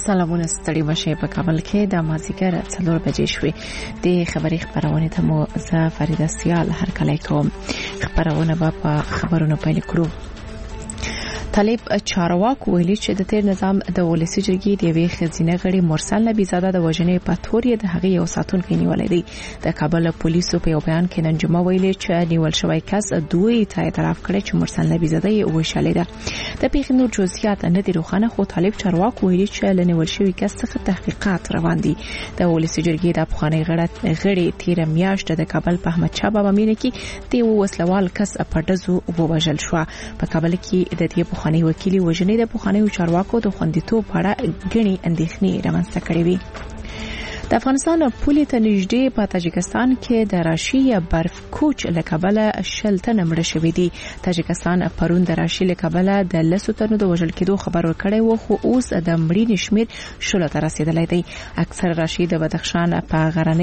سلامونه ستړي مشه په کابل کې د مازیګر 4 بجې شوې د خبري خبرونه ته مو زه فریده سیال هر کله کوم خبرونه په خبرونو پیل کړو. طالب چارواکو ویلي چې د تیر نظام د ولسی جرګې د وی خزینه غړي مرسل نبی زاده د وژنې په تورې د هغې یو ساتونکو نیولې دی. د کابل پولیسو په بیان کې نن جمعه ویلي چې نیول شوی کس دوی ته اعتراف کړی چې مرسل نبی زاده یې وشلې ده. د پیښې نور جزئیات نه دي روښانه، خو طالب چارواکو ویلي چې لنیول شوی کس څخه تحقیقات روان دي. د ولسی جرګې د افغاني غړي تیر میاشت د کابل په احمد شاه بابا مینه کې د وسلوال کس په دزو ووژل شو. په کابل کې د دې پخوانی وکیل وژنې د پخوانیو چارواکو د خوندیتوب په اړه غني اندېښنې رامنځته کړې وي. د افغانستان پولې ته نږدې په تاجکستان کې د راشي برف کوچ له کبله 10 تنه مړه شوي دي. تاجکستان پرون د راشي له کبله د 10 تنو د وژل کېدو خبر ورکړی و، خو اوس د مړینې شمیر 16 ته رسیدلی دی. اکثر راشي د بدخشان په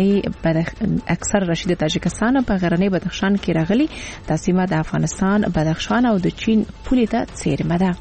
تاجکستان په غرنۍ بدخشان کې راغلي. د سیمه د افغانستان، بدخشان او د چین پولې ته څیرمه ده.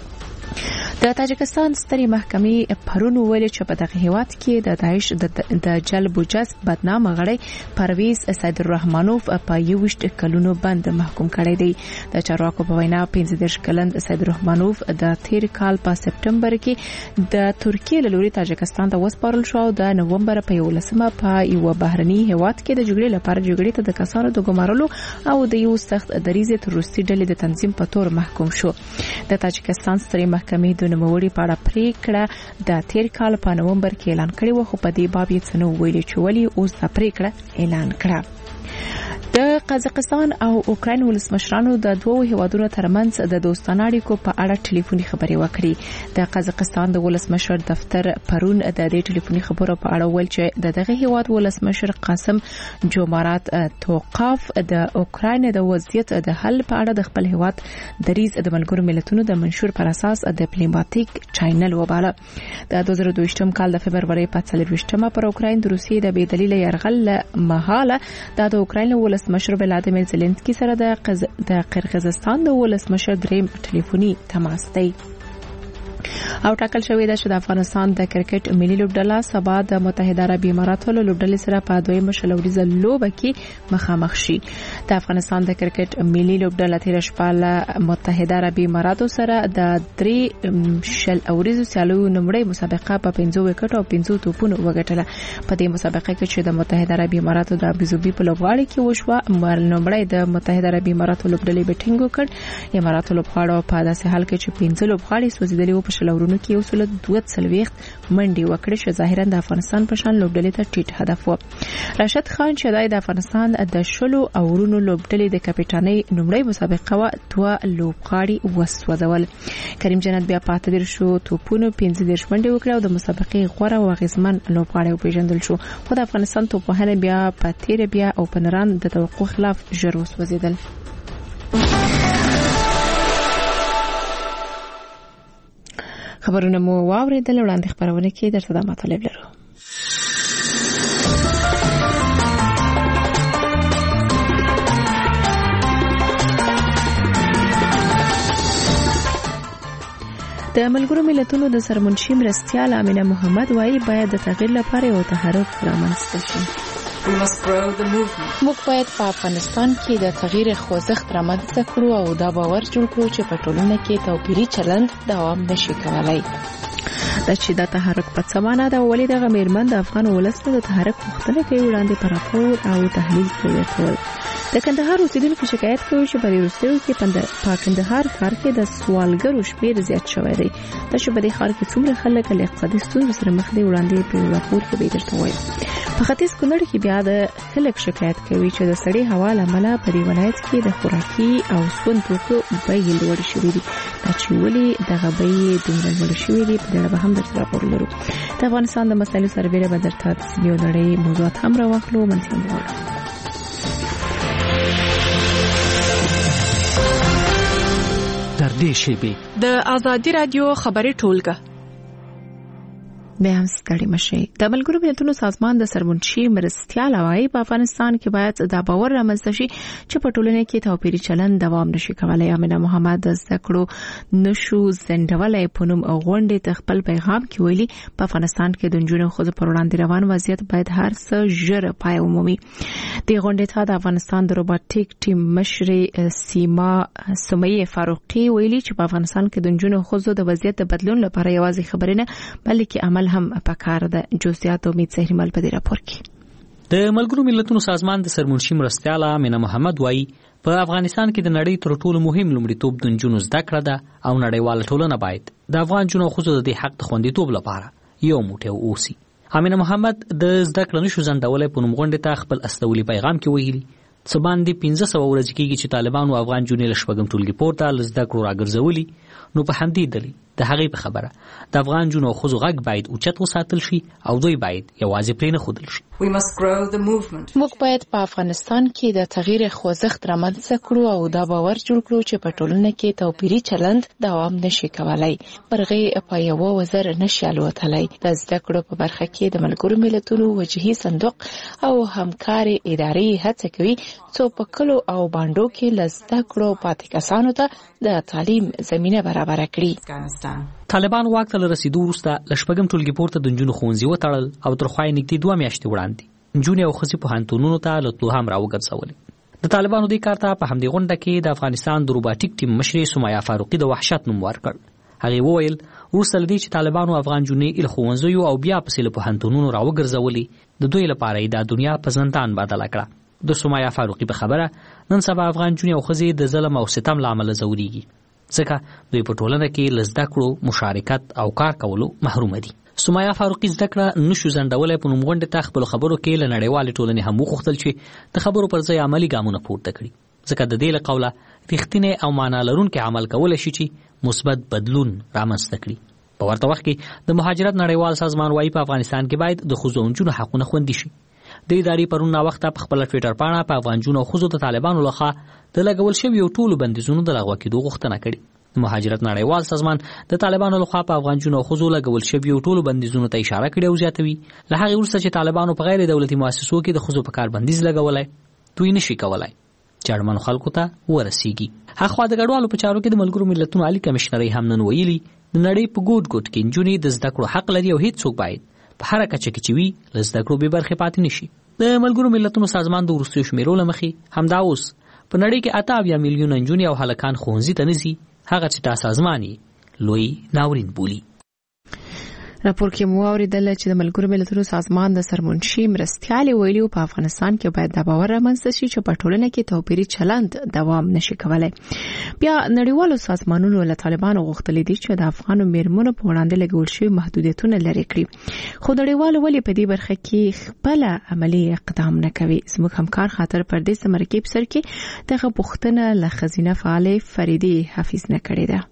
د تاجکستان سترې محکمې پرون ویل چې په دغه هیواد کې د داعش د جلب و جذب بدنام غړی پرویز سید الرحمنوف په 21 کلونو باندې محکوم کړی دی. د چارواکو په وینا 15 کلن سید الرحمنوف د تیر کال په سپټمبر کې د ترکیې له لوري تاجکستان ته وسپارل شو او د نومبر په 11مه په یو بهرني هیواد کې د جګړې لپاره جګړې ته د کسانو د ګمارلو او د یو سخت دریزې تروریستي ډلې د تنظیم په تور محکوم شو. د تاجکستان سترې محکمې د نوموړي په اړه پریکړه د تیر کال په نومبر کې اعلان کړې و، خو په دې باب یې څه نه ویلي چې ولې اوس دا پریکړه اعلان کړه. د قزاقستان او اوکراین ولسمشرانو د دوه هیوادونو ترمنځ د دوستانه اړیکو په اړه ټلیفوني خبرې وکړې. د قزاقستان د ولسمشر دفتر پرون د دې ټلیفوني خبرو په اړه ویل چې دغه هیواد ولسمشر قاسم جومارات توقاف د اوکراین د وضعیت د حل په اړه د خپل هیواد دریز د ملګرو ملتونو د منشور پر اساس د ډیپلوماټیک چینل وباله. د 2022 کال د فبرवरी په 24مه پر اوکراین د روسیې د بې دلیل يرغل مهاله د اوکراین ولسمشر ولادیمیر زيلنسکي سره د قرغیزستان د ولسمشر دریم ټلیفوني تماس دی. او ټاکل شوې ده چې د افغانستان د کرکټ ملي لوبډله سبا د متحده عربي اماراتو له لوبډلې سره په دویمه شلوریزه لوبه کې مخامخ شي. د افغانستان د کرکټ ملي لوبډله تیر شپه له متحده عربي اماراتو سره د 3 شلوریزو سیالیو نمړی مسابقه په 5 وکټ او 5 توپونو وګټله. په دې مسابقه کې چې د متحده عربي اماراتو د ابوظبي په لوبغاړي کې وشوه، نمړی د متحده عربي اماراتو لوبډلې بیټینګ وکړ. اماراتو لوبغاړو په داسې حال کې چې 15 لوبغاړي سوځیدلي و په شلورونو کې وصول 240 منډي وکړي چې ظاهرا د افغانستان په شان لوبډلې ته ټیټ هدف و. راشد خان چې د افغانستان د شلو اورونو لوبډلې د کپټانۍ نمړی مسابقه و 2 لوبغاړي وسوځول. کریم جنت بیا پاتې در شو، توپونو 15 منډي وکړه او د مسابقې غوړه او غزمن لوبغاړي پیژندل شو. خو د افغانستان توپوهنه بیا په تیر بیا او پنران د توقع خلاف ژر وسوځیدل. خبرونه مو واوریدل، وړاندې خبرونه کې درته د مطالب لرو. د ملګرو ملتونو د سرمنشي مرستیال امینه محمد وايي باید د تغییر لپاره یو تحرک رامنځته شي. موږ باید په افغانستان کې د تغییر خوځښت رامنځته کړو او دا باور جوړ کړو چې په ټولنه کې توپیري چلند دوام نشي کولای. دا چې دا تحرک په څه معنا ده، ولې دغه میرمن د افغان ولس د تحرک غوښتنه کوي وړاندې پر راپور او تحلیل کوي. د کندهار اوسیدونکو شکایت کوي چې په روسیو کې په کندهار ښار کې د سوالګرو شمیر زیات شوی دی. دا چې په دې ښار کې څومره خلک له اقتصادي ستونزو سره مخ دي وړاندې په راپور کې به درته وایم. په ختیځ کونړ کې بیا د خلک شکایت کوي چې د سړې هوا له امله په دې ولایت کې د خوراکي او سون توکو بیې لوړې شوې دي. دا چې ولې دغه بیې دومره لوړې شوې دي په اړه به هم درته راپور لرو. د افغانستان د مسایلو سربېره به درته د یو نړۍ موضوعات هم راواخلو. منځم وغواړو در دې شیبې د ازادي رادیو خبري ټولګه به هم ستړي مشي. د ملګرو ملتونو سازمان د سرمنشي مرستیال وايي په افغانستان کې باید دا باور رامنځته شي چې په ټولنه کې توپیري چلند دوام نشي کولای. امینه محمد د زکړو نشو زندولای په نوم غونډې ته خپل پیغام کې ویلي په افغانستان کې د نجونو خو په وړاندې روان وضعیت باید هر څه ژر پای ومومي. د غونډې ته د افغانستان د روباټیک ټیم مشر سمیه فاروقی ویلي چې په افغانستان کې د نجونو خو د وضعیت د بدلون لپاره یوازې خبرې نه بلکې عمل هم پکار ده. جزئیات امید زهرمل په دې راپور کې. د ملګرو ملتونو سازمان د سرمنشي مرستیال امینه محمد وایي په افغانستان کې د نړۍ تر ټولو مهم لومړیتوب د نجونو زده کړه ده او نړیواله ټولنه باید د افغان نجونو خو د دې حق د خوندیتوب لپاره یو موټی اوسي. امینه محمد د زده کړې نشو زندولې په نوم غونډې ته خپل استولي پیغام کې ویلي څه باندې 1500 ورځې کېږي چې طالبانو افغان جنې له شپږم ټولګي پورته له زده کړو راګرځولي. نو په همدې دلیل د هغې په خبره د افغان جنو خو غږ باید اوچت وساتل شي او دوی باید یوازې پرې نه ښودل شي. موږ باید په افغانستان کې د تغییر خوځښت رامنځته کړو او دا باور جوړ کړو چې په ټولنه کې توپیري چلند دوام نشي کولای. مرغۍ په یو وزر نشي الوتلای. د زده کړو په برخه کې د ملګرو ملتونو وجهي صندوق او همکاري ادارې هڅه کوي څو په کلو او باندو کې لزده کړو پاتې کسانو ته د تعلیم زمينه برابر کړي. طالبان واک ته رسیدو وروسته له شپږم ټولګي پورته د نجونو ښوونځي وتړل او تر خوا یې نږدې 2 میاشتې وړاندې نجونې او ښځې پوهنتونونو ته له تلو هم راوګرځولې. د طالبانو دې کار ته په همدې غونډه کې د افغانستان د روباټیک ټیم مشرې سمیه فاروقی د وحشت نوم ورکړ. هغې وویل وروسته له دې چې طالبانو افغان نجونې له ښوونځیو او بیا پسې له پوهنتونونو راوګرځولې د دوی لپاره یې دا دنیا په زندان بدله کړه. د سمیه فاروقی په خبره نن سبا افغان نجونې او ښځې د ظلم او ستم له امله ځورېږي ځکه دوی په ټولنه کې له زده کړو مشارکت او کار کولو محروم دي. سمیه فاروقی زده کړه نشو زندولای په نوم غونډې ته خپل خبرو کې له نړیوالې ټولنې هم وغوښتل چې د خبرو پر ځای عملی ګامونه پورته کړي ځکه د دې له قوله رښتینی او معنا لرونکي عمل کولای شي چې مثبت بدلون رامنځته کړي. په ورته وخت کې د مهاجرت نړیوال سازمان وايي په افغانستان کې باید د ښځو او نجونو حقونه خوندي شي. د ادارې پرون نا وخته په خپل ټوئیټر پاڼه په افغان نجونو او ښځو د طالبانو لخوا د لګول شویو ټولو بندیزونو د لغوه کېدو غوښتنه کړې. مهاجرت نړیوال سازمان د طالبانو لخوا په افغان جنو خو لګول شویو ټولو بندیزونو ته اشاره کړې او زیاتوي له هغه وروسته چې طالبانو په غیر دولتي مؤسسو کې د خزو په کار بندیز لګولای دوی نشي کولای چې اړمنو خلکو ته ورسیږي. هغه د غړوالو په چارو کې د ملګرو ملتونو عالی کمشنري هم نن ویلي د نړۍ په ګوټ ګوټ کې نجونې د زده کړو حق لري او هیڅ څوک باید په هر کچه کې چې وي له زده کړو به برخه پاتې نشي. د ملګرو ملتونو سازمان د وروستیو شمیرو لمخې همدا اوس په نړۍ کې 8 میلیونه نجونې او هلکان ښوونځي ته نزي هغه چې دا سازماني لوی ناورین بولي. راپور کې مو اوریدل چې د ملګرو ملتونو سازمان د سرمنشي مرستیال ویلي په افغانستان کې باید د باور رامنځته شي چې په ټولنه کې توپیري چلند دوام نشي کولای. بیا نړیوالو سازمانونو له طالبانو غوښتل دي چې د افغانو میرمنو په وړاندې لګول شوی محدودیتونه لرې کړي خو نړیوالو ولې په دې برخه کې خپل عملی اقدام نه کوي. زموږ همکار خاطر پردیس مرکب سر کې دغه پوښتنه له خزینه فعال فریدي حفیظ نه کړې ده.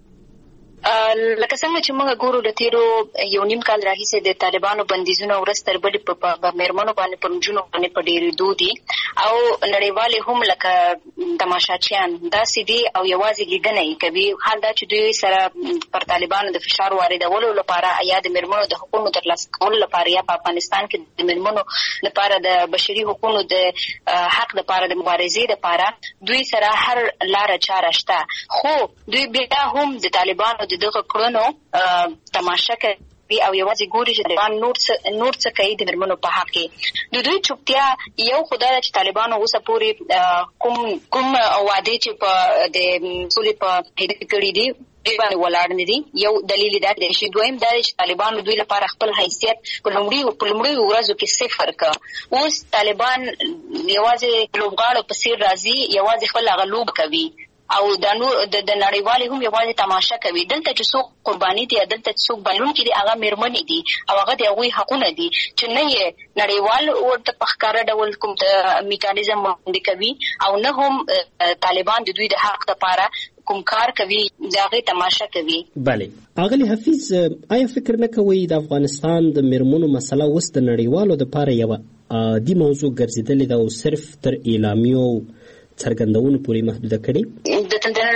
لکه څنګه چې موږ ګورو د تیرو یو نیم کال راهیسې د طالبانو بندیزونه ورستر بلې په میرمنو باندې په نجونو باندې په ډېرې دودي او نړیوالې هم لکه تماشاچیان داسې دي او یوازې لیدنه کوي. حال دا چې دوی سره پر طالبانو د فشار واردولو لپاره یا د میرمنو د حقوقو ترلاسه کولو لپاره یا په افغانستان کې د میرمنو لپاره د بشري حقوقو د حق لپاره د مبارزې لپاره دوی سره هر لار چاره شته خو دوی بیا هم د طالبانو دغه کړنو تماشا کوي او یوازې ګوري چې طالبان نور څه کوي د میرمنو په حق کې. د دوی چوپتیا یو خدای چې طالبانو اوسه پورې کوم وعده چې په د سولې په هدف کړی دي باندې ولاړ نه دي. یو دلیل دا دی چې دویم دا چې طالبانو دوی لپاره خپل حیثیت په لومړي ورځو کې صفر کړ. اوس طالبان یوازې لوبغاړو په څیر راځي یوازې خپل غلوب کوي او د نړیوالې هم یوازې تماشا کوي. دلته چې څوک قرباني دي دلته چې څوک بلونکي دي هغه میرمنې دي او هغه د هغوی حقونه دي چې نه یې نړیوال ورته په ښکاره ډول کوم میکانیزم وړاندې کوي او نه هم طالبان د دوی د حق لپاره کوم کار کوي د هغې تماشا کوي. بله اغلی حفیظ آیا فکر نه کوئ د افغانستان د میرمنو مسله اوس د نړیوالو دپاره یوه عادي موضوع ګرځېدلې ده او صرف تر اعلامیو څرګندونو پورې محدوده کړي؟ د نړیوالو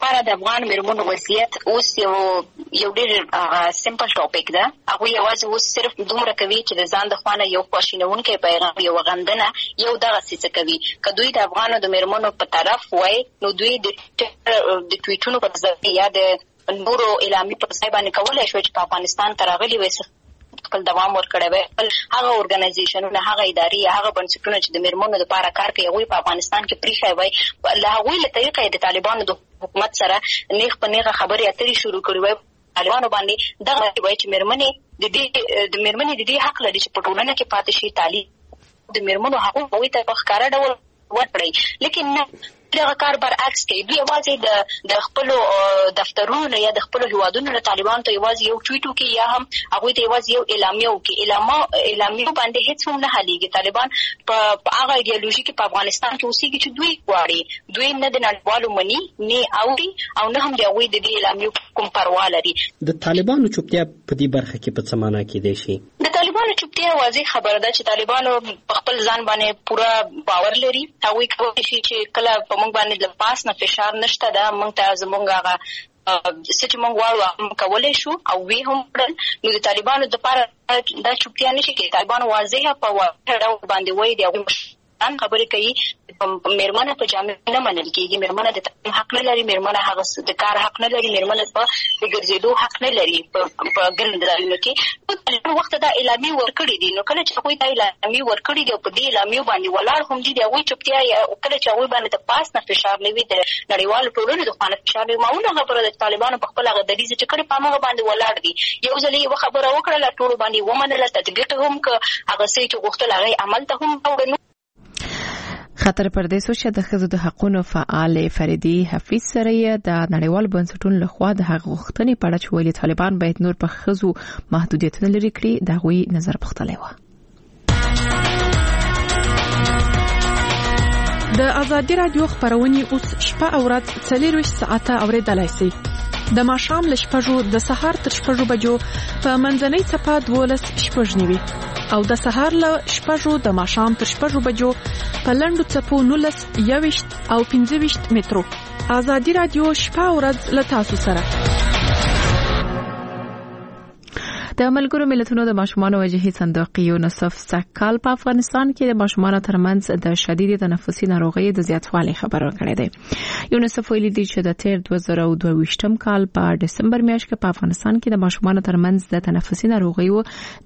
لپاره د افغان میرمنو وضعیت اوس یو ډېر سمپل ټاپک ده. هغوی یوازې اوس صرف دومره کوي چې د ځان د خوا نه یو خواشینونکی پیغام، یو غندنه، یو دغسې څه کوي. که دوی د افغانو د میرمنو په طرف وای نو دوی د ټویټونو پر ځای یا د نورو اعلامي پر ځای باندې کولی شوی چې په افغانستان ته راغلي وای خپل دوام ورکړی وای. هغه ارګنایزیشنونه، هغه ادارې، هغه بنسټونه چې د میرمنو لپاره کار کوي هغوی په افغانستان کې پریښی وای. له هغوی له طریقه د طالبانو د حکومت سره نیغ په نیغه خبرې اترې شروع کړي وای. طالبانو باندې دغه وای چې میرمنې د دې حق لري چې په ټولنه کې پاتې شي، تعلیم د میرمنو حقوق هغوی ته په ښکاره ډول ورکړي. لیکن نه، دغه کار برعکس کوي. دوی یوازې د خپلو دفترونو یا د خپلو هیوادونو له طالبانو ته یوازې یو ټویټ وکړي یا هم هغوی ته یوازې یو اعلامیه وکړي. اعلامیو باندې هېڅ هم نه حلیږي. طالبان په هغه ایډیالوژي کې په افغانستان کې اوسېږي چې دوی غواړي. دوی نه د نړیوالو مني، نه اوري او نه هم د هغوی د دې اعلامیو کوم پروا لري. د طالبانو چوپتیا په دې برخه کې په څه معنا کېدای شي؟ د طالبانو چوپتیا واضح خبره ده چې طالبانو په خپل ځان باندې پوره باور لري. هغوی کولی شي چې کله په موږ باندې له پاس نه فشار نشته ده، موږ ته زموږ هغه څه چې موږ غواړو هم کولی شو او وی هم کړل. نو د طالبانو دپاره دا چوپتیا نشي کېدای. طالبانو واضحه په واضح ډول باندې وایي د هغوی خبرې کوي. میرمنه په جامع نه منل کېږي. میرمنه د تعلیم حق نه لري. میرمنه هغه د کار حق نه لري. میرمنه په د ګرځېدو حق نه لري په ګڼ ځایونو کې. نو وخت دا اعلامیې ورکړي دي. نو کله چې هغوی دا اعلامیې ورکړي دي او په دې اعلامیو باندې ولاړ هم دي، د هغوی چوپتیا کله چې هغوی باندې د پاس نه فشار نه وي، د نړیوالو ټولنو د خوا نه فشار نه وي، معموله خبره ده چې طالبانو په خپل هغه دریځ چې کړې په هماغه باندې ولاړ دي. یو ځل یې یوه خبره وکړله، ټولو باندې ومنله، تطبیق هم که هغه څه چې غوښتل هغه عمل ته هم راوړل. خطر پردیسو چې د ښځو د حقوقو فعال فریدي حفیظ سره د نړیوال بنسټونو لخوا د هغه غوښتنې په اړه چې ویلي طالبان باید نور په ښځو محدودیتونه لري کړي، د هغوی نظر پوښتلی و. د ازادي رادیو خبرونه اوس شپه او ورځ 24 ساعته اوریدلای شئ. د ماښام له 6 د سهار تر 6 بجو په منځنۍ صفه 12:09 او د سهار له 6 د ماښام تر 6 بجو په لنډو څپو 19 21 او 25 مترو. ازادي رادیو شپه او ورځ له تاسو سره. د ملګرو ملتونو د ماشومانو وجهي صندوق یونیسف سکهال په افغانستان کې د ماشومانو ترمنځ د شدید تنفسي ناروغیو د زیاتوالي خبر ورکړی دی. یونیسف ویلي دی چې د تیر 2022 کال په دسمبر میاشت کې په افغانستان کې د ماشومانو ترمنځ د تنفسي ناروغیو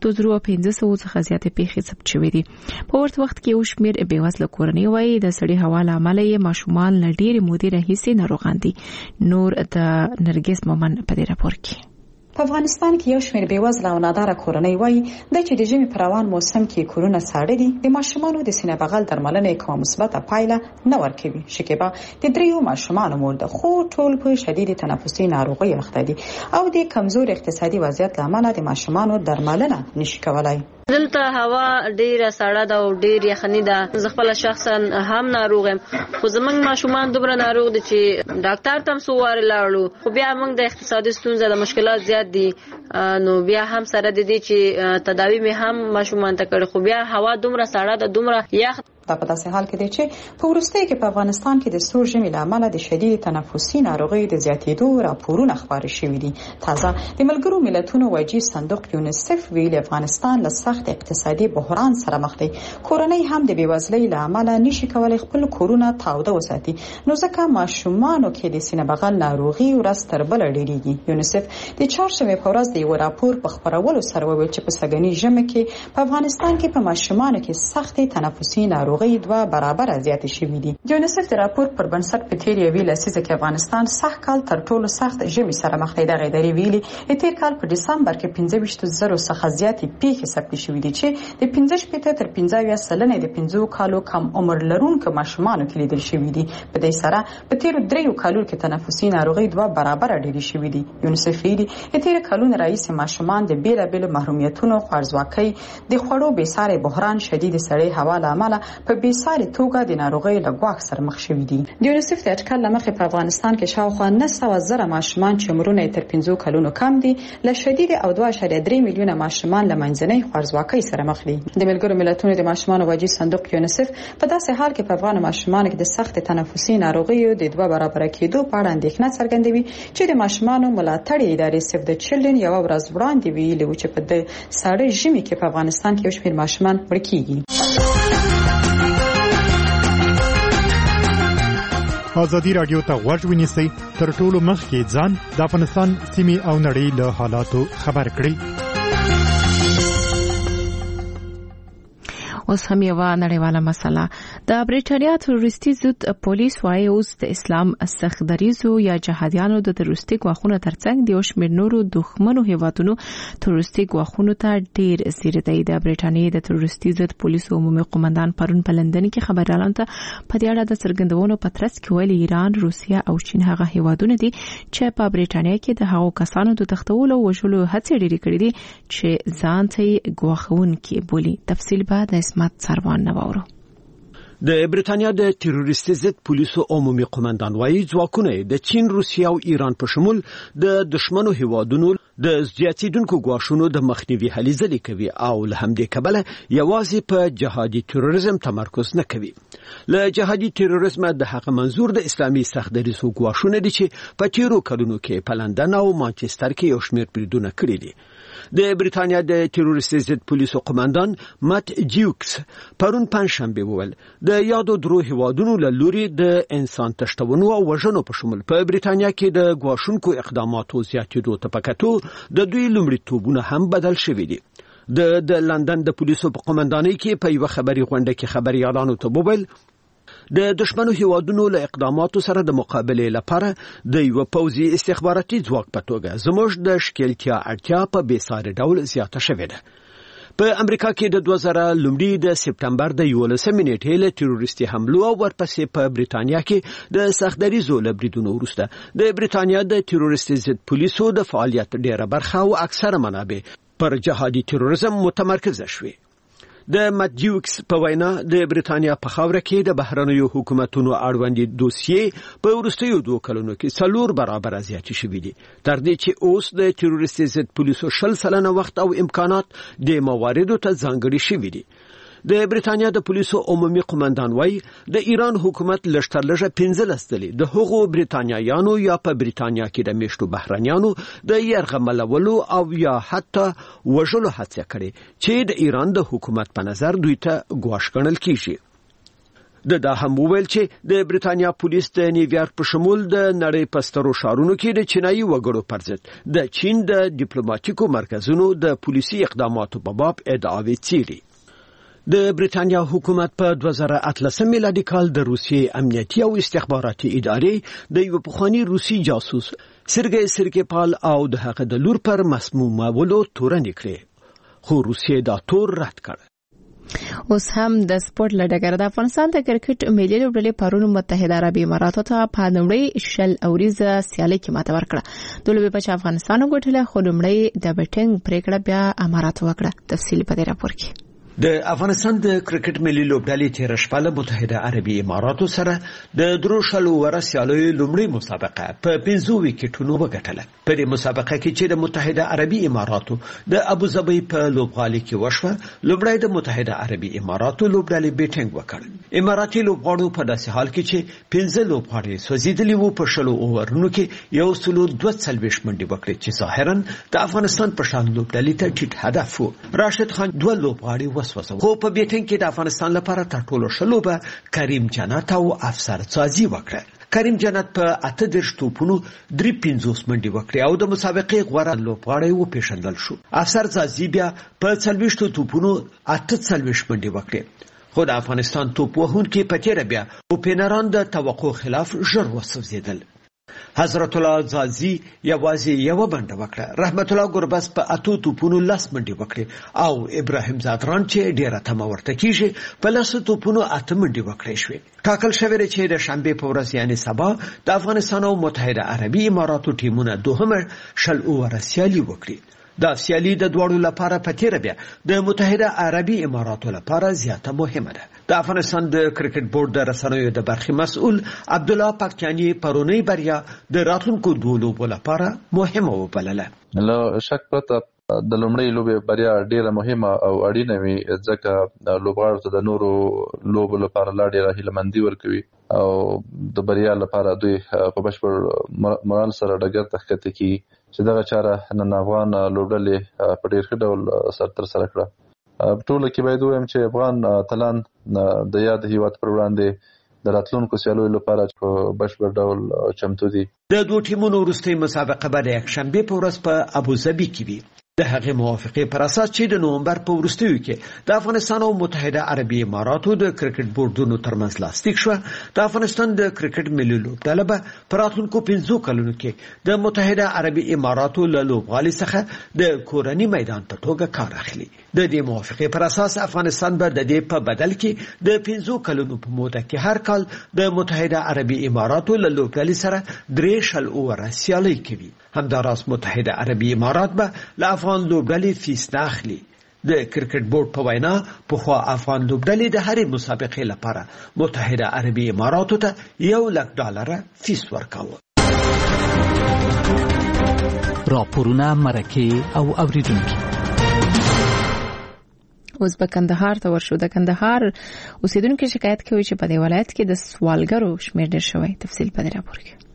2500 څخه زیاتې پیښې ثبت شوې دي. په ورته وخت کې یو شمېر بېوزله کورنۍ وایي د سړې هوا له امله یې ماشومان له ډېرې مودې راهیسې ناروغان دي. نور د نرګس مومن په دې راپور کې. په افغانستان کې یو شمېر بېوزله او ناداره کورنۍ وایي چې د ژمي په روان موسم کې کورونه ساړه دي، د ماشومانو د سینه بغل درملنې کومه مثبته پایله نه ورکوي. شکیبا د 3 ماشومانو مور ده، خو ټول په شدید تنفسي ناروغۍ اخته دي او د کمزور اقتصادي وضعیت له امله د ماشومانو درملنه نشي کولای. دلته هوا ډیره سړه ده او ډیر یخني ده. زه خپل شخصا هم ناروغ یم، خو زمونږ ماشومان دومره ناروغ دي چې ډاکټر ته هم څو واره لاړو، خو بیا موږ د اقتصادي ستونزې د مشکلات زیات دي. نو بیا هم سره د دې چې تداوی مې هم ماشومان ته کړې، خو بیا هوا دومره سړه ده، دومره یخ. دا په داسې حال کې دی چې په وروستیو کې په افغانستان کې د سوړ ژمي له امله د شدید تنفسي ناروغیو د زیاتېدو راپورونه خپاره شوي دي. تازه د ملګرو ملتونو وجهي صندوق یونیسف ویلي افغانستان له سخت اقتصادي بحران سره مخ دی. کورنۍ هم د بېوزلۍ له امله نشي کولای خپل کورونه تاوده وساتي، نو ځکه ماشومانو کې د سینه بغل ناروغي ورځ تر بله ډېرېږي. یونیسف د چهارشنبې په ورځ د یو راپور په خپرولو سره وویل چې په سږني ژمي کې په افغانستان کې په ماشومانو کې سختې تنفسي ناروغۍ 2 برابر زیات شوي دي. یونیسف د راپور پر بنسټ په تیر یوې لسیزه کې افغانستان سخت کال تر ټولو سخت ژمي سره مخ دی. دغه ادارې ویلي د تیر کال په دسمبر کې 25,000 څخه زیاتې پیښې ثبت شوې دي چې د 15 تر 15 د 5 کالو کم عمر لرونکو ماشومانو کې لیدل شوې دي. په دې سره په تیر 3 کالو کې تنفسي ناروغۍ 2 برابر ډېرې شوې دي. یونیسف ویلي د تیر کالونو رئیس ماشومان د بیلابیلو محرومیتونو، خوارځواکۍ، د خوړو بېساري بحران، شدید سړې هوا له امله په بیساري توګه د ناروغۍ له ګواښ سره مخ شوي دي. د یونیسف د اټکل له مخې په افغانستان کې شاوخوا 900,000 ماشومان چې عمرونه تر 15 کلونو کم دي له شدید او 2.3 میلیونه ماشومان له منځنۍ خوارځواکۍ سره مخ دي. د ملګرو ملتونو د ماشومانو وجې صندوق یونیسف په داسې حال کې په افغان ماشومانو کې د سخت تنفسي ناروغیو د 2 برابر کېدو په اړه اندېښنه څرګندوي چې د ماشومانو ملاتړ ادارې سیف د چلډرن یو ورځ وړاندې ویلي و چې په د ساړه ژمي کې په افغانستان کې یو شمېر ماشومان مړ کېږي. ازادي رادیو ته غوږ ونیسئ، تر ټولو مخکې ځان د افغانستان سیمې او نړۍ له حالاتو خبر کړئ. اوس هم یو نړیواله مسله. د بریټانیا تروریستي ضد پولیس وايي اوس د اسلام سختدریزو یا جهادیانو د تروریستي ګواښونو ترڅنګ د یو شمېر نورو دښمنو هیوادونو تروریستي ګواښونو ته ډیر ځیر دی. د بریټانیا د تروریستي ضد پولیس عمومي قومندان پرون په لندن کې خبريالانو ته په دې اړه د څرګندونو په ترڅ کې ویلي ایران، روسیا او چین هغه هیوادونه دي چې په بریټانیا کې د هغو کسانو د تختولو او وژلو هڅې ډېرې کړې دي چې ځان ته ګواښونکي بولي. تفصیل بعد اسمت سروان نواورو. د بریټانیا د تروریستي ضد پولیسو عمومي قومندان وايي ځواکونه د چین، روسیا او ایران په شمول د دشمنو هیوادونو د زیاتیدونکو ګواښونو د مخنیوي هلې ځلې کوي او له همدې کبله یوازې په جهادي تروریزم تمرکز نه کوي. له جهادي تروریزم د هغه منظور د اسلامي سختدریزو ګواښونه دي چې په تیرو کلونو کې په لندن او مانچستر کې یو شمېر بریدونه کړي دي. د بریټانیا د تروریستي ضد پولیسو قومندان مات جیوکس پرون پنځشنبه وویل د یادو درو هیوادونو له لوري د انسان تشتونو او وژنو په شمول په بریټانیا کې د ګواښونکو اقداماتو زیاتېدو ته پکاتو د دوی لومړیتوبونه هم بدل شوي دي. د لندن د پولیسو په قومندانۍ کې په یو خبري غونډه کې خبريالانو ته وویل د دشمنو هیوادونو له اقداماتو سره د مقابله لپاره د یو پوځي استخباراتي ځواک په توګه زموږ د شکلتیا اړتیا په بیساري ډول زیاته شوې ده. په امریکا کې د 2000 لومړي د سپټمبر د 11 نیټې له تروریستي حملو او ورپسې په بریټانیا کې د سختدریزو لبریدونو وروسته د بریټانیا د تروریستي ضد پولیسو د فعالیت ډیره برخه او اکثره منابع پر جهادي تروریزم متمرکز شوه. د ماتجیوکس په وینا د بریټانیا په خاوره کې د بهرنیو حکومتونو اړوند دوسیې په وروستیو 2 کلونو کې 4 برابر زیات شوي دي، تر دې چې اوس د تروریستي ضد پولیسو 40% وخت او امکانات د مواردو ته ځانګړي شوي دي. د بریټانیا د پولیسو عمومي قومندان وايي د ایران حکومت لشترلږه 15 ځلې د هغو بریټانیایانو یا په بریټانیا کې د میشتو بهرنیانو د یرغملولو او یا حتی وژلو هڅه کړې چې د ایران د حکومت په نظر دوی ته ګواښ ګڼل کیږي. دا هم وویل چې د بریټانیا پولیس د نیویارک په شمول د نړۍ په سترو ښارونو کې د چینایي وګړو پر ضد د چین د ډیپلوماټیکو مرکزونو د پولیسي اقداماتو په باب ادعاوې څیړي. د بریټانیا حکومت په 2018 میلادي کال د روسیې امنیتي او استخباراتي ادارې د یو پخوانی روسي جاسوس سرګي پال او د هغه د لور پر مسمومولو تورن کړې، خو روسیې دا تور رد کړ. اوس هم د سپورت لډګر د افغانستان د کرکټ ملي لوبډلې پرون متحده عربي اماراتو ته په لومړی شل اوریزه سیالي کې ماته ورکړه. د لوبې په افغانستان غوټله خو لومړی د بیټینګ پریکړه بیا امارات وکړه. تفصیل په دې راپور کې. د افغانستان د کرکټ ملي لوبډلې تیر شپه له متحده عربي اماراتو سره د دروشلو ورسیالۍ لومړی مسابقه په 15 وکټونو وګټله. په دې مسابقه کې چې د متحده عربي اماراتو د ابوظبي په لوبغالي کې وشوه، لومړی د متحده عربي اماراتو لوبډلې بیټینګ وکړ. اماراتي لوبغاړو په داسې حال کې چې 15 لوبغاړي سوځیدلي وو په شلو اوورونو کې یو سلو 240 منډې وکړې چې ظاهرا د افغانستان په شان لوبډلې ته ټیټ هدف وو. راشد خان 2 لوبغاړي خو په بیټینګ کې د افغانستان لپاره تر ټولو شلوبه کریم جنت او افسر څازي وکړه. کریم جنت په 38 توپونو 350 منډې وکړې او د مسابقې غوره لوبغاړی وپېژندل شو. افسر څازي بیا په 40 توپونو 48 منډې وکړې، خو د افغانستان توپ وهونکي په تیر بیا اوپنران د توقع خلاف ژر وسوځیدل. حضرت الله زازي یوازې یو بنده وکړه. رحمت الله ګربز په 8 توپونو 10 منډې وکړې او ابراهیم زادران چې ډیره تمه ورته کیږي په 10 توپونو 8 منډې وکړې شوې. ټاکل شوی چې د شنبه په ورځ یعنی سبا د افغانستان او متحده عربي اماراتو ټیمونه دوهمه شل اوور سیالي وکړي. دا سیالي د دوړو لپاره په تیر بیا د متحده عربي اماراتو لپاره زیاته مهمه ده. د افغانستان د کرکټ بورډ د رسنیو د برخې مسؤل عبدالله پاکستاني پرونی بریا د راتلونکو دوه لوبو لپاره مهمه وبلله. له شک پرته د لومړۍ لوبې بریا ډیره مهمه او اړینه وي ځکه لوبغاړو ته د نورو لوبو لپاره لا ډیره هیلهمندي ورکوي او د بریا لپاره دوی په بشپړ مورال سره ډګر ته ښکته کیږي چې دغه چاره نن افغان لوبډلې په ډیر ښه ډول ترسره کړه. ټوله کې باید ووایم چې افغان اتلان د یاد هیواد پر وړاندې د راتلونکو سیالیو لپاره په بشپړ ډول چمتو دي. د دوه ټیمونو وروستۍ مسابقه به د یکشنبې په ورځ په ابوظبي کې وي. د هغې موافقې پر اساس چې د نومبر په وروستیو کې د افغانستان او متحده عربي اماراتو د کرکټ بورډونو ترمنځ لاسلیک شوه، د افغانستان د کرکټ ملي لوبډله به په راتلونکو 5 کلونو کې د متحده عربي اماراتو له لوبغالي څخه د کورني میدان په توګه کار اخلي. د دې موافقې پر اساس افغانستان به د دې په بدل کې د 5 کلونو په موده کې هر کال د متحده عربي اماراتو له لوبډلې سره 3 سیالۍ کوي. همداراز متحده عربي امارات به له افغان لوبډلې فیس نه اخلي. د کرکټ بورډ په وینا پخوا افغان لوبډلې د هرې مسابقې لپاره متحده عربي اماراتو ته $1,00,000 فیس ورکاوه. راپورونه مرکه او اوریدونکي اوس په کندهار ته ورشو. د کندهار اوسیدونکو شکایت کوي چې په دې ولایت کې د سوالګرو شمېر ډېر شوی. تفصیل په دې راپور کې.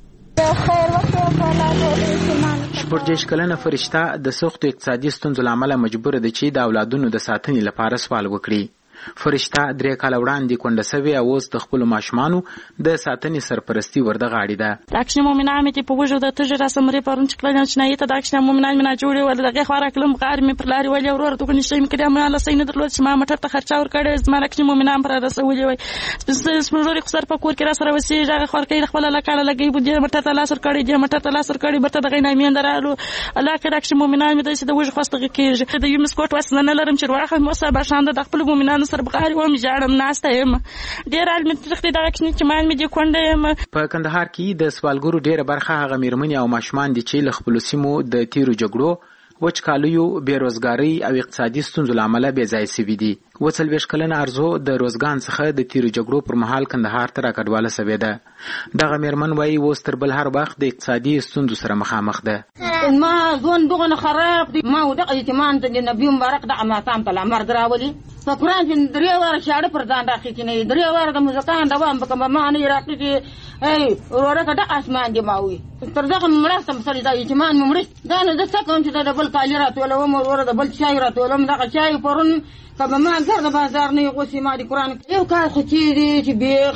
شپږ کلنه فرشته د سختو اقتصادي ستونزو لامل مجبور ده چې د اولادونو د ساتنې لپاره سوال وکړي. فرشته 3 کال وړاندې کونډه سوي او اوس د خپل ماشومانو د ساتنې سرپرستی ورده غاړي ده. داکشنه مومنان مې په وجود د تجربه سمري پرون چې کله چې نه ته داکشنه مومنان مې نه جوړي ول دغه خورا کلم غار مې پر لاري ولې ورور ته نشته مې کړم نه لسینه درلود چې ما مټر ته خرچا ور کړې زما داکشنه مومنان پر رسولې وای سپوروري خسر په کور کې را سره وسی هغه خور کې خپل لکاله لګي بده مټر ته لاس ور کړې دې مټر ته لاس ور کړې برته دغه نه مې درالو الله کې داکشنه مومنان مې د وجه خوستګه کېږي د یو مسکوټ وسنه لرم چې واخه مو سبا شاند د خپل مومنان سره بغاري و جاړم ناسته یم ډیر علم تختی دغه کښنی چې مان مې دې کونډه یم. په کندهار کې د سوالګرو ډیره برخه هغه میرمنې او ماشومان دي چې له خپل سیمو د تیرو جګړو وچکالیو بیروزګاری او اقتصادي ستونزو لامل بې ځای سوي دي. 40 کلنه ارزو د روزګان څخه د تیرو جګړو پر مهال کندهار ته راکډواله سوي ده. دغه میرمن وایي اوس تر بل هر وخت د اقتصادي ستونزو سره مخامخ ده. ما ځون دغه خراب دي ما ودغه ایتمان د نبی مبارک د اماتام ته امر دراولي فقران چې درې واره شاړه پر ځان راخې کې نه درې واره د مزکان دوام بکم ما نه راکې کې ای ورته د اسمان دی ماوي تر دغه مرسته مسلې د ایتمان ممرې دا نه د څه کوم چې د بل کالی راتول و مور ور د بل چای راتول دغه چای پرون کبه ما ګرځه بازار نه غوسی ما د قران یو کار خو چې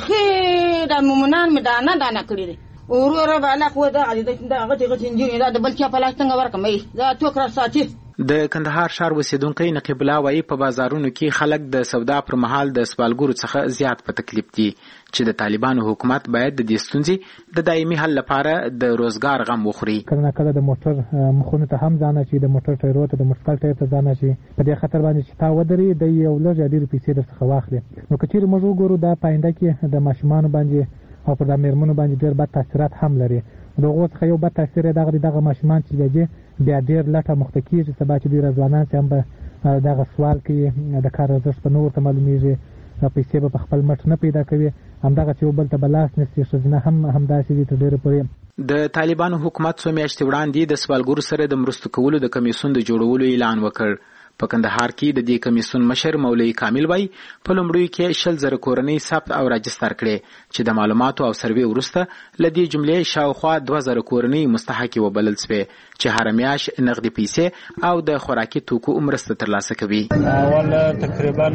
بيخي د مومنان مې دانه کړی دي ورور بالا خو دا هغه انجینیر دا د بل چا په لاس څنګه ورکمې دا ټوکر ساتي. د کندهار ښار اوسیدونکي نقیب الله وایي په بازارونو کې خلک د سودا پر مهال د سوالګرو څخه زیات په تکلیف دي چې د طالبانو حکومت باید د دې ستونزې د دایمي حل لپاره د روزګار غم وخوري. کله د موټر مخونو ته هم ځانه چې د موټر ټایرو ته د موټر ټایر ته ځانه چې په دې خطر باندې چې تا ودرې د یو لږ ډېر پیسې درڅخه واخلي. نو که چیرې موږ وګورو دا پاینده کې د ماشومان باندې او پر د میرمنو باندې ډېر بد تاثیرات هم لري. دغه څخه یو بد تاثیر دغه ماشومان چې دی بیا ډېر لټه مخته کیږي سبا چې ډېر ځوانان چې هم به دغه سوال کوي د کار ارزښت په نور ته معلومیږي پیسې به په خپل مټ نه پیدا کوي همدغه چې بل ته بلاس نشي ښځینه هم همداسې دي تر ډېره پورې. د طالبانو حکومت څو میاشتې وړاندې د سوالګرو سره د مرستو کولو د کمیسیون د جوړولو اعلان وکړ. په کندهار کې د دې کمیسیون مشر مولوي کامل وای په لومړیو کې 100,000 کورنۍ ثبت او راجستر کړي چې د معلوماتو او سروې وروسته لدې جملې شاوخوا 2,000 کورنۍ مستحق وبلل شوې چې هر میاش نقدي پیسې او د خوراکي توکو مرسته ترلاسه کوي. اول تقریبا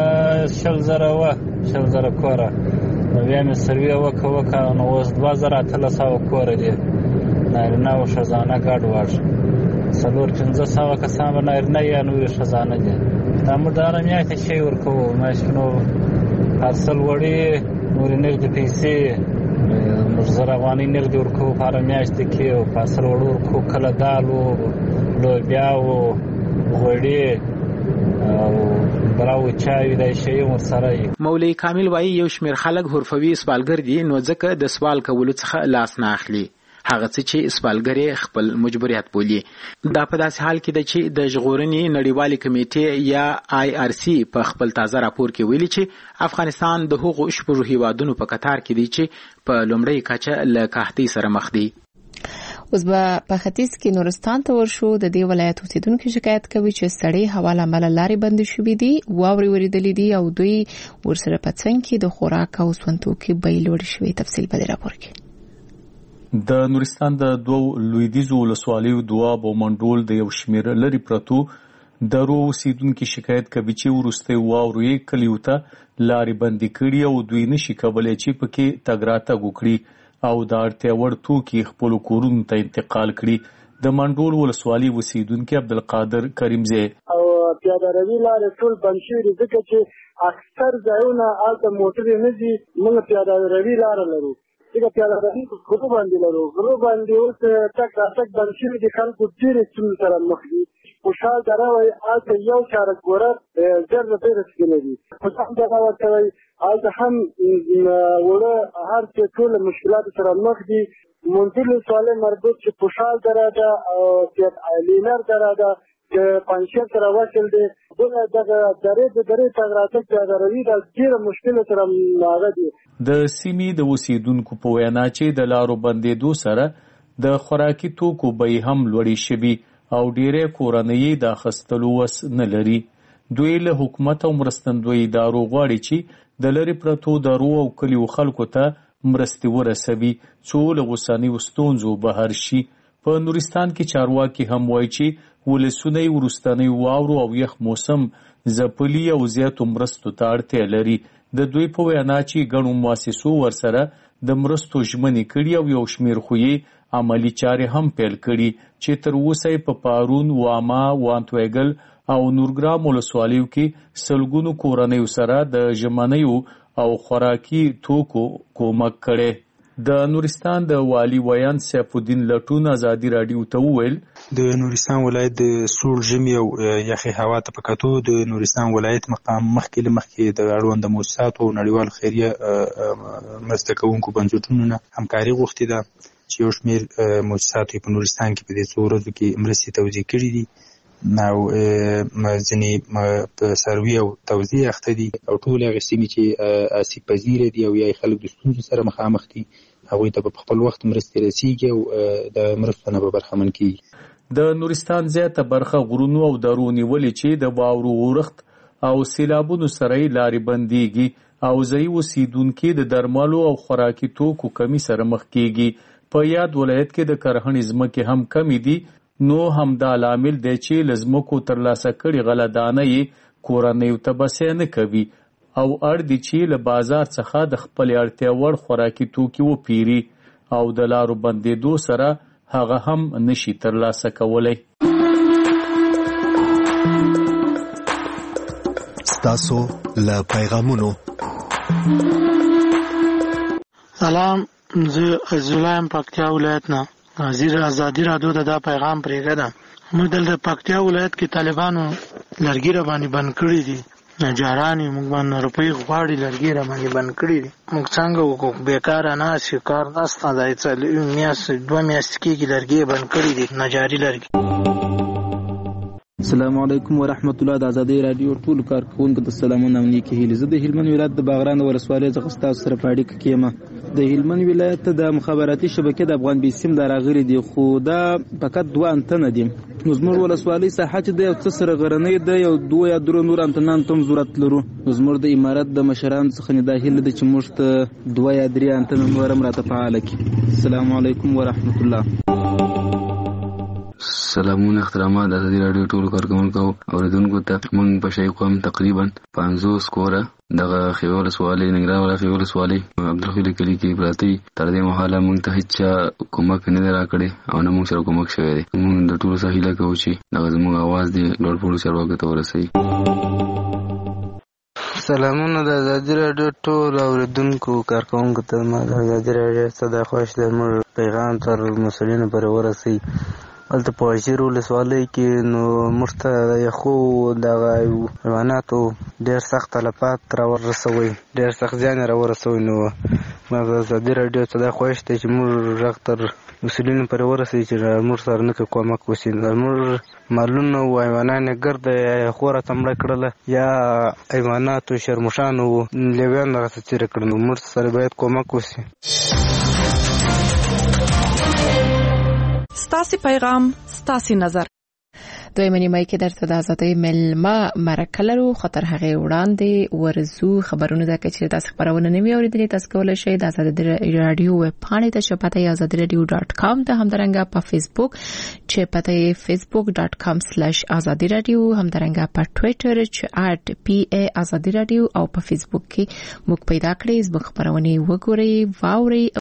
100,000 کوره بیا مې سروې وکړه نو اوس 2,300 کوره دي نارینه او ښځانه ګډ واښ 400 کسان به نارینه یا نورې ښځانه دي. دا موږ د هره میاشتې شی ورکوو ماشینو پارسل وړي نورې نغدې پیسې موږ 1,000 افغانۍ نغدې ورکوو په هره میاشتې کې او پارسل وړو ورکوو کله دال و لوبیا و غوړي او براو چای دا شی ورسره وي. مولوي کامل وایي یو شمېر خلک حرفوي سوالګر دي نو ځکه د سوال کولو څخه لاس نه اخلي. هغه څه چې سوالګر خپل مجبوریت بولي. دا په داسې حال کې ده چې د ژغورنې نړیوالې کمیټې یا IRC په خپل تازه راپور کې ویلي چې افغانستان د هغو شپږو هیوادونو په کتار کې دی چې په لومړۍ کچه له قحطۍ سره مخ دي. اوس په ختیځ کې نورستان ته ورشو. د دې ولایت اوسیدونکو شکایت کوي چې سړې هوا له امله لارې بندې شوې دي، واورې وریدلې دي او دوی ورسره په څنګ کې د خوراک او سون توکي بیې لوړې شوې. تفصیل په دې راپور کې. د نورستان د دوو لویدیځو ولسوالیو دواب او منډول د یو شمېر لرې پرتو درو اوسیدونکو شکایت کوي چې وروسته واورې کلیو ته لارې بندې کړي او دوی نشي کولای چې پکې تګ راتګ وکړي او د اړتیا وړ توکي خپل کورونو ته انتقال کړي. د منډول ولسوالي اوسیدونکو عبدالقادر کریمزی او پیاده روي لارې ټول بند شوي دي ځکه چې اکثر ځایونه هلته موټرې نه دي. موږ پیاده روي لاره لرو ځکه پیاده روي غرو باندې لرو. غرو باندې اوس تګ راتګ بند شوي دي. خلکو ډېرې ستونزې سره مخ دي. خوشحال دره وایي هلته یو چارک ګورر زر نه ډېره سکینه دي. خوشحال دره ورته وایي هلته هم وړه هر څه ټول مشکلات سره مخ دي. منځلو سوالې مربوط چې خوشحال دره ده او لینر دره ده چې پنجشیر سره وصل دي. دغه درې د درې تګ راتګ پیاده روي د ډېره مشکلو سره هغه دي. د سیمې د اوسیدونکو په وینا چې د لارو بندېدو سره د خوراکي توکو بیې هم لوړې شوي او ډېرې کورنۍ د اخیستلو وس نه لري. دوی له حکومت او مرستندوی ادارو غواړي چې د لرې پرتو درو او کلیو خلکو ته مرستې ورسوي څو له اوسنیو ستونزو بهر شي. په نورستان کې چارواکي هم وایي چې ولسونه یې وروستنی واورو او یخ موسم ځپلي او زیاتو مرستو ته اړتیا لري. د دوی په وینا چې ګڼو مؤسسو ورسره د مرستو ژمنې کړي او یو شمېر خو یې عملي چارې هم پیل کړي چې تر اوسه یې په پارون، واما، وانتویګل او نورګرام ولسوالیو کې سلګونو کورنیو سره د ژمنیو او خوراکي توکو کومک کړي. د نورستان د والی ویان سیف الدین لټون ازادي رادیو ته وویل د نورستان ولایت د سوړ ژمي او یخي هوا ته په کتو د نورستان ولایت مقام مخکې د اړوند مؤسساتو او نړیوال خیریه مرسته کوونکو بنسټونو نه همکاري غوښتې ده چې یو شمېر مؤسساتو په نورستان کې په دې څو ورځو کې مرستې توزیع کړي دي او ځینې په سروي او توزیع اخته دي او ټول هغه سیمې چې آسیب پذیره دي او یا خلک د ستونزو سره مخامخ دي هغوی ته په خپل وخت مرستې رسیږي او د مرستو نه به برخمن کیږي. د نورستان زیاته برخه غرونو او درو نیولې چې د واورو اورښت او سیلابونو سره لارې بندېږي او ځایي اوسیدونکي د درملو او خوراکي توکو کمی سره مخ کیږي. په یاد ولایت کې د کرهڼې ځمکې هم کمی دي، نو همدا لامل دی چې له ځمکو ترلاسه کړي غله دانه یې کورنیو ته بسې نه کوي او اړ دي چې له بازار څخه د خپلې اړتیا وړ خوراکي توکي وپیري او د لارو بندېدو سره هغه هم نشي ترلاسه کولی. ستاسو له پیغامونو سلام، زه عزیزالله یم پکتیا ولایت نه. ازادي رادیو د دا پیغام پرېږده ده. موږ دلته پکتیا ولایت کې طالبانو لرګي را باندې بند کړي دي. نجاران یې موږ باندې روپۍ غواړي، لرګي را باندې بند کړي دي. موږ څنګه وکړو؟ بېکاره ناست یو، کار نشته. دا دوه میاشتې کېږي لرګي یې بند کړي دي، نجاري لرګي. السلام علیکم ورحمت الله. د ازادي رادیو ټول کارکونکو ته سلامونه او نیکې هیلې. زه د هلمند ولایت د باغران ولسوالۍ څخه ستاسو سره په اړیکه کې یم. د هلمند ولایت د مخابراتي شبکې د افغان بیسیم د راغلي دي، خو دا فقط 2 انتنه دي. نو زموږ ولسوالۍ ساحه چې د یو څه سره غرنۍ ده، یو 2 یا 3 نور انتنان ته هم ضرورت لرو. زموږ د امارت د مشرانو څخه نه دا هیله ده چې موږ ته 2 یا 3 انتنه نور هم راته فعاله کړي. السلام علیکم ورحمت الله. سلامونه احترامات د ازادي رادیو ټولو کارکوونکو او اوریدونکو ته. موږ په شای قوم تقریبا 50 کوره دغه خیوه ولسوالۍ ننګرهار ولایت خیوه ولسوالۍ عبدالخیل کلي کې پراته دي. تر دې مهاله موږ ته هیڅ کومک نه دی راکړی او نه موږ سره کومک شوی دی. موږ د ټولو څخه هیله کوو چې دغه زموږ اواز دی لوړ پوړو چارواکو ته ورسوي. سلامونه د ازادي رادیو ټول اوریدونکو کارکوونکو ته. ما د ازادي رادیو څخه د خوښ د موږ پیغام تر مسؤلینو پورې ورسوي. هلته په واشیر ولسوالۍ کې نو موږ ته د یخو دغه حیواناتو ډېر سخت تلفات راورسوي، ډېر سخت زیان یې راورسوي. نو ازادي رادیو ته دا خواهش دی چې موږ غږ تر مسؤلینو پورې ورسوي چې موږ سره نه کومک وشي. موږ مالونه او حیوانات ګرد خوره تمړه کړله یا حیواناتو شرموشانو لیویان راته تېره کړل، موږ سره باید کومک وشي. ستاسې پیغام ستاسې نظر. دویمه نیمه کې درته د ازادۍ ملما مرکه لرو، خو تر هغې وړاندې ورزو خبرونه ده چې تاسو خبرونه نه وي اورېدلې تاسو کولی شئ د ازادۍ راډیو ویب پاڼې ته چې پته یې azadiradio.com ده، همدارنګه په فیسبوک چې پته یې facebook.com/azadiradio، همدارنګه په ټویټر چې @pa azadiradio او په فیسبوک کې موږ پیدا کړئ. زموږ خبرونه وګورئ، واورئ